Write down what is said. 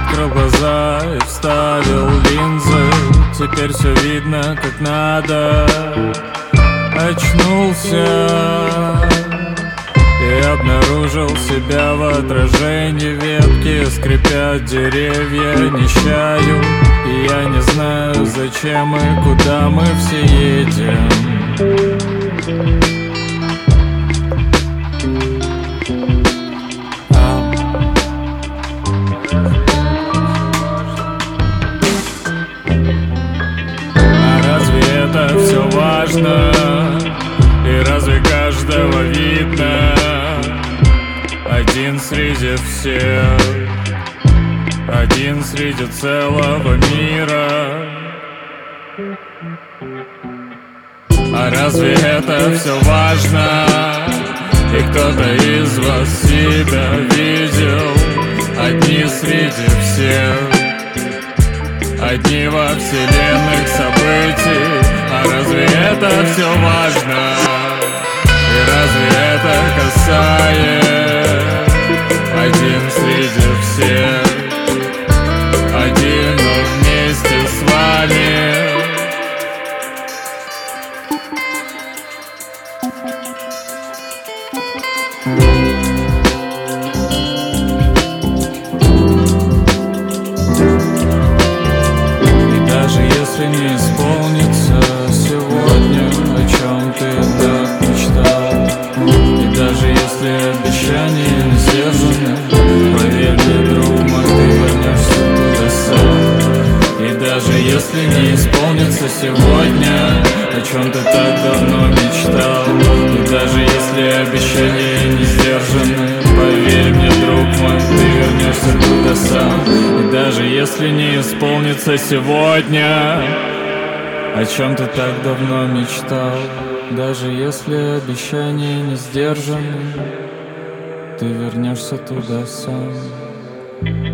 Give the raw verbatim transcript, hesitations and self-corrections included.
открыл глаза и вставил линзы. Теперь все видно как надо. Очнулся и обнаружил себя в отражении. Ветки скрипят, деревья нищают. И я не знаю, зачем и куда мы все едем. Это все важно, и разве каждого видно? Один среди всех, один среди целого мира. А разве это все важно? И кто-то из вас себя видел? Одни среди всех, одни во вселенных событий. А разве это все важно? И разве это касает? Один среди всех, один, но вместе с вами. Если не исполнится сегодня, о чем ты так мечтал, и даже если обещания не сдержаны, поверь мне, друг мой, ты вернешься туда сам. И даже если не исполнится сегодня, о чем ты так давно мечтал, и даже если обещания не сдержаны, поверь мне, друг мой, ты вернешься туда сам. И даже если не исполнится сегодня, о чем ты так давно мечтал, даже если обещания не сдержаны, ты вернешься туда сам.